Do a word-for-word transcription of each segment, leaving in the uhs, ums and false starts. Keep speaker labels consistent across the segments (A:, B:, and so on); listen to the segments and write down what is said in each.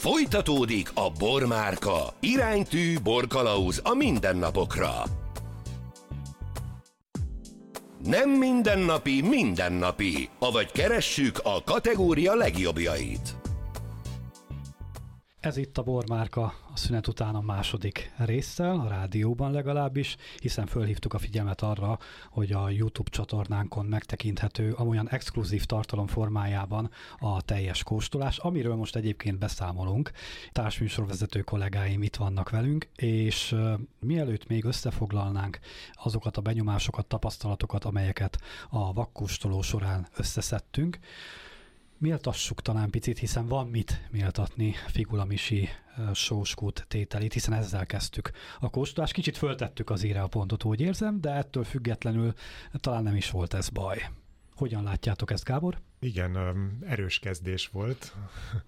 A: Folytatódik a Bormárka. Iránytű borkalauz a mindennapokra. Nem mindennapi, mindennapi. Avagy keressük a kategória legjobbjait.
B: Ez itt a Bormárka, a szünet után a második résszel, a rádióban legalábbis, hiszen fölhívtuk a figyelmet arra, hogy a YouTube csatornánkon megtekinthető amolyan exkluzív tartalom formájában a teljes kóstolás, amiről most egyébként beszámolunk. Társműsorvezető kollégáim itt vannak velünk, és uh, mielőtt még összefoglalnánk azokat a benyomásokat, tapasztalatokat, amelyeket a vakkóstoló során összeszedtünk, méltassuk talán picit, hiszen van mit méltatni Figula Misi sóskút tételét, hiszen ezzel kezdtük a kóstolást. Kicsit föltettük az íre a pontot, úgy érzem, de ettől függetlenül talán nem is volt ez baj. Hogyan látjátok ezt, Gábor?
C: Igen, erős kezdés volt.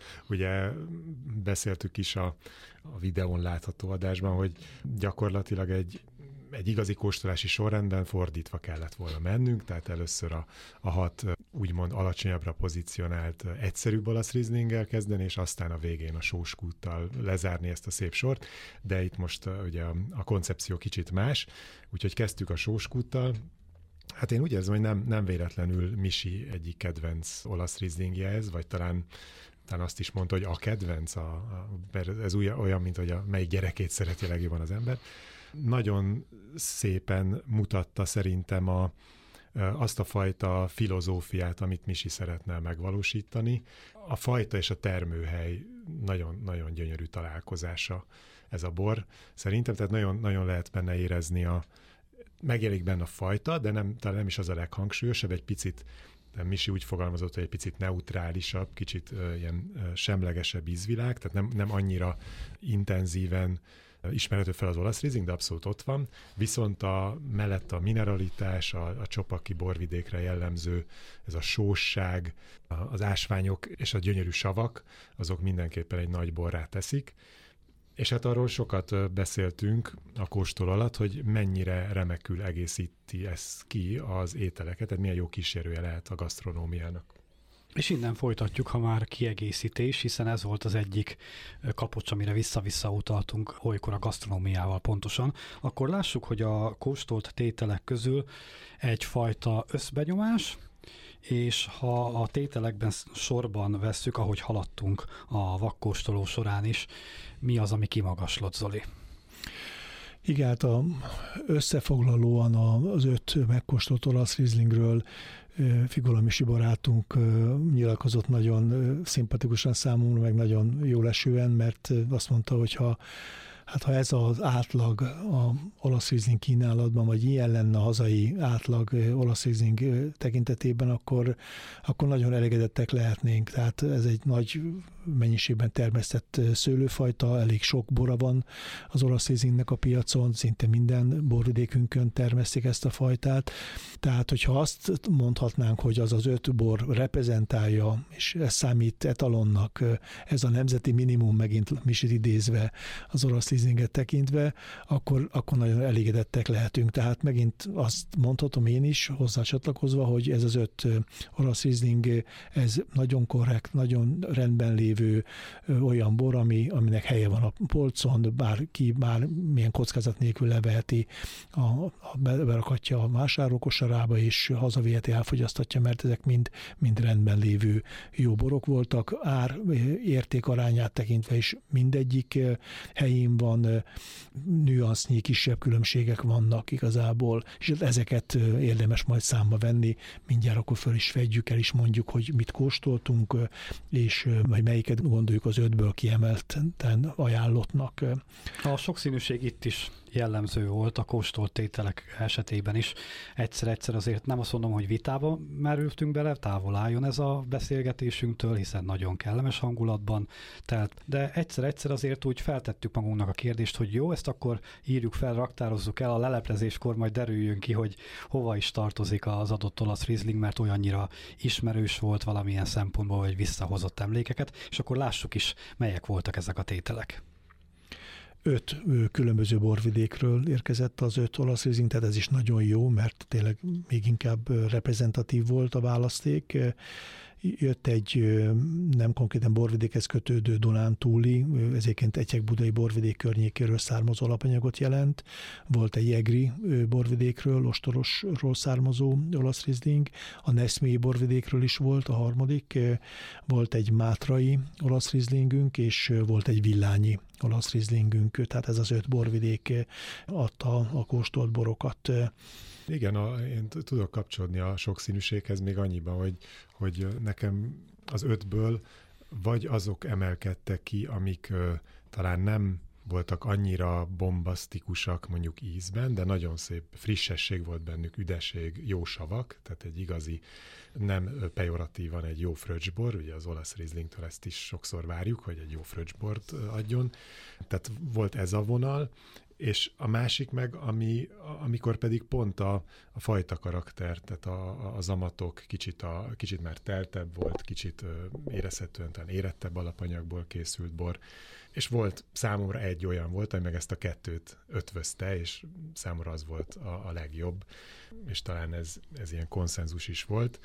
C: Ugye beszéltük is a, a videón látható adásban, hogy gyakorlatilag egy egy igazi kóstolási sorrendben fordítva kellett volna mennünk, tehát először a, a hat úgymond alacsonyabbra pozícionált egyszerűbb olasz rizlinggel kezdeni, és aztán a végén a sóskúttal lezárni ezt a szép sort, de itt most ugye a, a koncepció kicsit más, úgyhogy kezdtük a sóskúttal. Hát én úgy érzem, hogy nem, nem véletlenül Misi egyik kedvenc olasz rizlingje ez, vagy talán talán azt is mondta, hogy a kedvenc, a, a, mert ez olyan, mint hogy a melyik gyerekét szereti legjobban az ember. Nagyon szépen mutatta szerintem a, azt a fajta filozófiát, amit Misi szeretne megvalósítani. A fajta és a termőhely nagyon, nagyon gyönyörű találkozása ez a bor. Szerintem tehát nagyon, nagyon lehet benne érezni a megjelenik benne a fajta, de nem, talán nem is az a leghangsúlyosabb, egy picit, Misi úgy fogalmazott, hogy egy picit neutrálisabb, kicsit uh, ilyen uh, semlegesebb ízvilág, tehát nem, nem annyira intenzíven uh, ismerhető fel az olasz rizling, de abszolút ott van. Viszont a mellett a mineralitás, a, a csopaki borvidékre jellemző, ez a sósság, a, az ásványok és a gyönyörű savak, azok mindenképpen egy nagy borrá teszik. És hát arról sokat beszéltünk a kóstol alatt, hogy mennyire remekül egészíti ez ki az ételeket, tehát milyen jó kísérője lehet a gasztronómiának.
B: És innen folytatjuk, ha már kiegészítés, hiszen ez volt az egyik kapocs, amire vissza-vissza utaltunk olykor a gasztronómiával pontosan. Akkor lássuk, hogy a kóstolt tételek közül egyfajta összbenyomás, és ha a tételekben sorban vesszük, ahogy haladtunk a vakkóstoló során is, mi az, ami kimagaslott, Zoli?
D: Igen, hát a, összefoglalóan az öt megkóstolt olasz rizlingről Figula Misi barátunk nyilatkozott nagyon szimpatikusan számomra, meg nagyon jól esően, mert azt mondta, hogy ha Hát ha ez az átlag a olasz rizling kínálatban, vagy ilyen lenne a hazai átlag olasz rizling tekintetében, akkor, akkor nagyon elégedettek lehetnénk. Tehát ez egy nagy mennyiségben termesztett szőlőfajta, elég sok bora van az olasz rizlingnek a piacon, szinte minden borvidékünkön termesztik ezt a fajtát. Tehát, hogyha azt mondhatnánk, hogy az az öt bor reprezentálja, és ez számít etalonnak, ez a nemzeti minimum, megint Misit idézve az olasz rizlinget tekintve, akkor, akkor nagyon elégedettek lehetünk. Tehát megint azt mondhatom én is, hozzá csatlakozva, hogy ez az öt olasz rizling, ez nagyon korrekt, nagyon rendben lévő olyan bor, ami, aminek helye van a polcon, bárki bármilyen kockázat nélkül leveheti, a, a, berakatja a vásárlókosarába, és hazaviheti, elfogyasztatja, mert ezek mind, mind rendben lévő jó borok voltak. Ár érték arányát tekintve is mindegyik helyén van, nüansznyi kisebb különbségek vannak igazából, és ezeket érdemes majd számba venni. Mindjárt akkor föl is vegyük, el is mondjuk, hogy mit kóstoltunk, és majd melyiket gondoljuk az ötből kiemelten ajánlottnak.
B: A sokszínűség itt is jellemző volt a kóstolt tételek esetében is. Egyszer-egyszer azért nem azt mondom, hogy vitába merültünk bele, távol álljon ez a beszélgetésünktől, hiszen nagyon kellemes hangulatban telt, de egyszer-egyszer azért úgy feltettük magunknak a kérdést, hogy jó, ezt akkor írjuk fel, raktározzuk el, a leleplezéskor majd derüljön ki, hogy hova is tartozik az adott olasz rizling, mert olyannyira ismerős volt valamilyen szempontból, hogy visszahozott emlékeket, és akkor lássuk is, melyek voltak ezek a tételek.
D: Öt különböző borvidékről érkezett az öt olasz rizling, tehát ez is nagyon jó, mert tényleg még inkább reprezentatív volt a választék, Jött egy nem konkrétan borvidékhez kötődő Dunántúli, ezért Egyek-Budai borvidék környékéről származó alapanyagot jelent. Volt egy Egri borvidékről, ostorosról származó olasz rizling, a Neszmélyi borvidékről is volt a harmadik, volt egy mátrai olasz rizlingünk, és volt egy villányi olasz rizlingünk, tehát ez az öt borvidék adta a kóstolt borokat.
C: Igen, a, én tudok kapcsolódni a sokszínűséghez még annyiban, hogy, hogy nekem az ötből vagy azok emelkedtek ki, amik ö, talán nem voltak annyira bombasztikusak mondjuk ízben, de nagyon szép frissesség volt bennük, üdesség, jó savak, tehát egy igazi, nem pejoratívan egy jó fröccsbor, ugye az olasz rizlingtől ezt is sokszor várjuk, hogy egy jó fröccsbort adjon, tehát volt ez a vonal, és a másik meg, ami, amikor pedig pont a, a fajta karakter, tehát a, az amatok kicsit, a, kicsit már teltebb volt, kicsit érezhetően talán érettebb alapanyagból készült bor, és volt számomra egy olyan volt, ami meg ezt a kettőt ötvözte, és számomra az volt a, a legjobb, és talán ez, ez ilyen konszenzus is volt,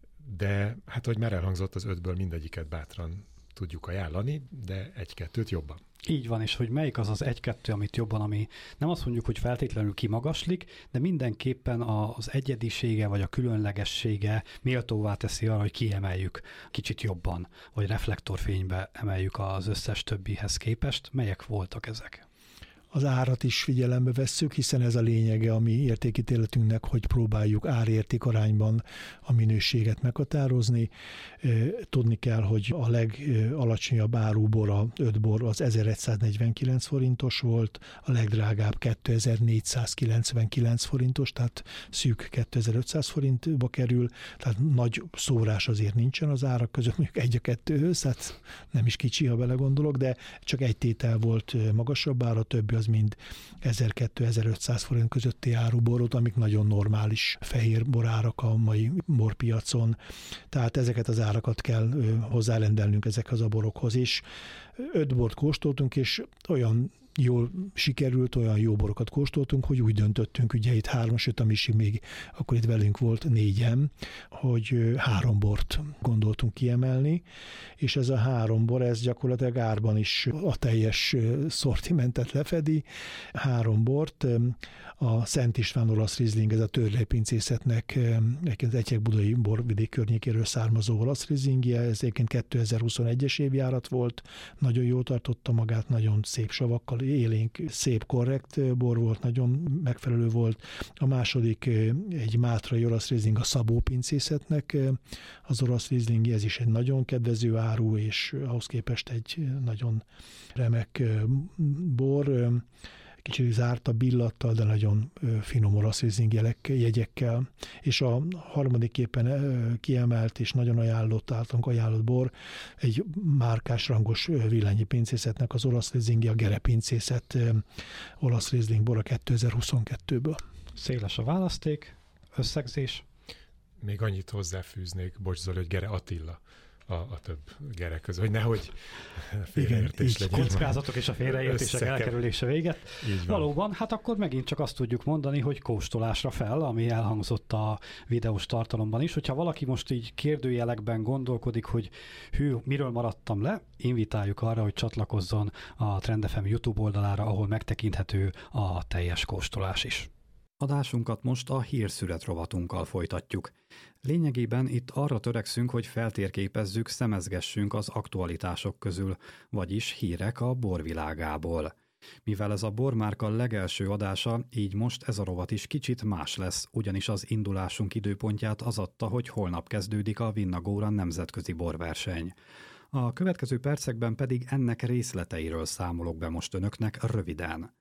C: de hát, hogy már elhangzott, az ötből mindegyiket bátran tudjuk ajánlani, de egy-kettőt jobban.
B: Így van, és hogy melyik az az egy-kettő, amit jobban, ami nem azt mondjuk, hogy feltétlenül kimagaslik, de mindenképpen az egyedisége vagy a különlegessége méltóvá teszi arra, hogy kiemeljük kicsit jobban, vagy reflektorfénybe emeljük az összes többihez képest. Melyek voltak ezek?
D: Az árat is figyelembe vesszük, hiszen ez a lényege a mi értékítéletünknek, hogy próbáljuk árérték arányban a minőséget meghatározni. Tudni kell, hogy a legalacsonyabb árú bor, a öt bor az ezeregyszáznegyvenkilenc forintos volt, a legdrágább kétezer-négyszázkilencvenkilenc forintos, tehát szűk kétezer-ötszáz forintba kerül, tehát nagy szórás azért nincsen az árak között, mondjuk egy a kettőhöz, hát nem is kicsi, ha belegondolok, de csak egy tétel volt magasabb ára, a többi az mind ezerkétszáz-ezerötszáz forint közötti áruborot, amik nagyon normális fehér borárak a mai borpiacon. Tehát ezeket az árakat kell hozzárendelnünk ezekhez a borokhoz is. Öt bort kóstoltunk, és olyan jól sikerült, olyan jó borokat kóstoltunk, hogy úgy döntöttünk, ugye itt három, sőt a Misi még akkor itt velünk volt négyen, hogy három bort gondoltunk kiemelni, és ez a három bor, ez gyakorlatilag árban is a teljes szortimentet lefedi. Három bort, a Szent István olasz rizling, ez a Törley pincészetnek az Egyek-Budai borvidék környékéről származó olasz rizlingje, ez egyébként kétezer-huszonegyes évjárat volt, nagyon jól tartotta magát, nagyon szép savakkal, élénk, szép, korrekt bor volt, nagyon megfelelő volt. A második egy mátrai olasz rizling, a Szabó pincészetnek az olasz rizling, ez is egy nagyon kedvező áru, és ahhoz képest egy nagyon remek bor, kicsit zártabb illattal, de nagyon finom olasz rizling jegyekkel. És a harmadikképpen kiemelt és nagyon ajánlott, általunk ajánlott bor, egy márkás rangos villányi pincészetnek az olasz rizlingje, a Gere pincészet olasz rizling bor a kétezer-huszonkettőből.
B: Széles a választék, összegzés.
C: Még annyit hozzáfűznék, bocs Zoli, hogy Gere Attila a, a több Gere közül, hogy nehogy félreértés legyen.
B: Kockázatok és a félreértések elkerülése véget. Valóban, hát akkor megint csak azt tudjuk mondani, hogy kóstolásra fel, ami elhangzott a videós tartalomban is. Hogyha valaki most így kérdőjelekben gondolkodik, hogy hű, miről maradtam le, invitáljuk arra, hogy csatlakozzon a Trend ef em YouTube oldalára, ahol megtekinthető a teljes kóstolás is. Adásunkat most a hírszület rovatunkkal folytatjuk. Lényegében itt arra törekszünk, hogy feltérképezzük, szemezgessünk az aktualitások közül, vagyis hírek a borvilágából. Mivel ez a bormárka legelső adása, így most ez a rovat is kicsit más lesz, ugyanis az indulásunk időpontját az adta, hogy holnap kezdődik a Vinnagóra nemzetközi borverseny. A következő percekben pedig ennek részleteiről számolok be most önöknek röviden.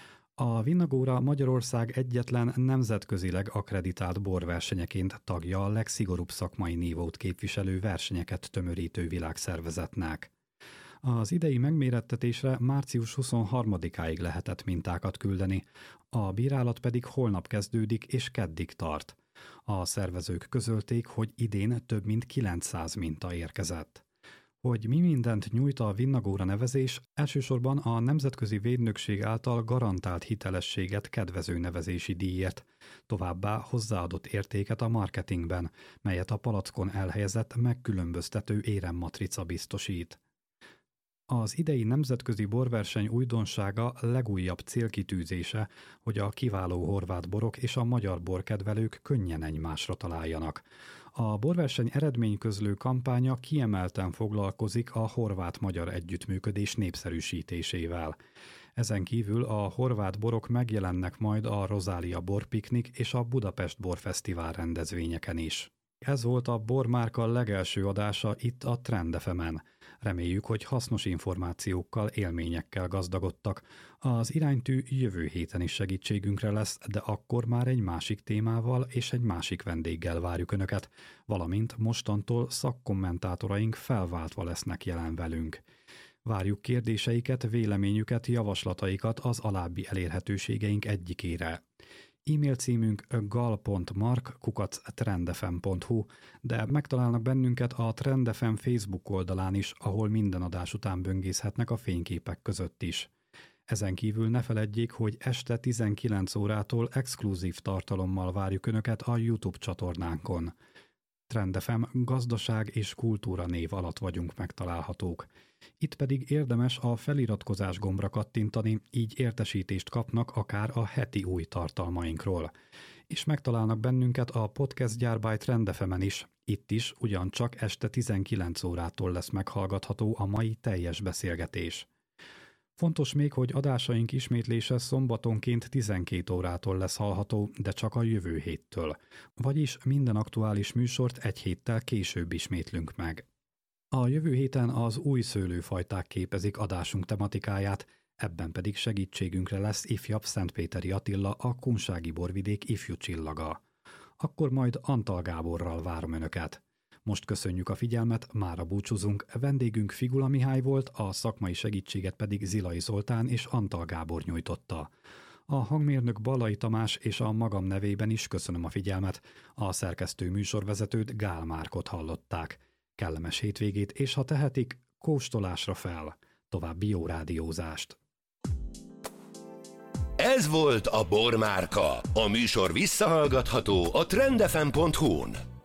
B: A Vinnagóra Magyarország egyetlen nemzetközileg akkreditált borversenyeként tagja a legszigorúbb szakmai nívót képviselő versenyeket tömörítő világszervezetnek. Az idei megmérettetésre március huszonharmadikáig lehetett mintákat küldeni, a bírálat pedig holnap kezdődik és keddig tart. A szervezők közölték, hogy idén több mint kilencszáz minta érkezett. Hogy mi mindent nyújt a Vinnagóra nevezés, elsősorban a Nemzetközi Védnökség által garantált hitelességet kedvező nevezési díjért, továbbá hozzáadott értéket a marketingben, melyet a palackon elhelyezett megkülönböztető éremmatrica biztosít. Az idei nemzetközi borverseny újdonsága legújabb célkitűzése, hogy a kiváló horvát borok és a magyar borkedvelők könnyen egymásra találjanak. A borverseny eredményközlő kampánya kiemelten foglalkozik a horvát-magyar együttműködés népszerűsítésével. Ezen kívül a horvát borok megjelennek majd a Rozália Borpiknik és a Budapest Borfesztivál rendezvényeken is. Ez volt a Bormárka legelső adása itt a Trend ef emen. Reméljük, hogy hasznos információkkal, élményekkel gazdagodtak. Az iránytű jövő héten is segítségünkre lesz, de akkor már egy másik témával és egy másik vendéggel várjuk Önöket, valamint mostantól szakkommentátoraink felváltva lesznek jelen velünk. Várjuk kérdéseiket, véleményüket, javaslataikat az alábbi elérhetőségeink egyikére. E-mail címünk gal pont mark kukac trendfm pont hu, de megtalálnak bennünket a Trend ef em Facebook oldalán is, ahol minden adás után böngészhetnek a fényképek között is. Ezen kívül ne feledjék, hogy este tizenkilenc órától exkluzív tartalommal várjuk Önöket a YouTube csatornánkon. Trend ef em gazdaság és kultúra név alatt vagyunk megtalálhatók. Itt pedig érdemes a feliratkozás gombra kattintani, így értesítést kapnak akár a heti új tartalmainkról. És megtalálnak bennünket a Podcast Gyár by Trend ef emen is, itt is ugyancsak este tizenkilenc órától lesz meghallgatható a mai teljes beszélgetés. Fontos még, hogy adásaink ismétlése szombatonként tizenkét órától lesz hallható, de csak a jövő héttől. Vagyis minden aktuális műsort egy héttel később ismétlünk meg. A jövő héten az új szőlőfajták képezik adásunk tematikáját, ebben pedig segítségünkre lesz ifjabb Szentpéteri Attila, a Kunsági Borvidék ifjú csillaga. Akkor majd Antal Gáborral várom Önöket. Most köszönjük a figyelmet, mára búcsúzunk, vendégünk Figula Mihály volt, a szakmai segítséget pedig Zilai Zoltán és Antal Gábor nyújtotta. A hangmérnök Ballai Tamás és a magam nevében is köszönöm a figyelmet, a szerkesztő műsorvezetőt Gál Márkot hallották. Kellemes hétvégét, és ha tehetik, kóstolásra fel. További jó rádiózást!
A: Ez volt a Bormárka. A műsor visszahallgatható a trendfm pont hu-n.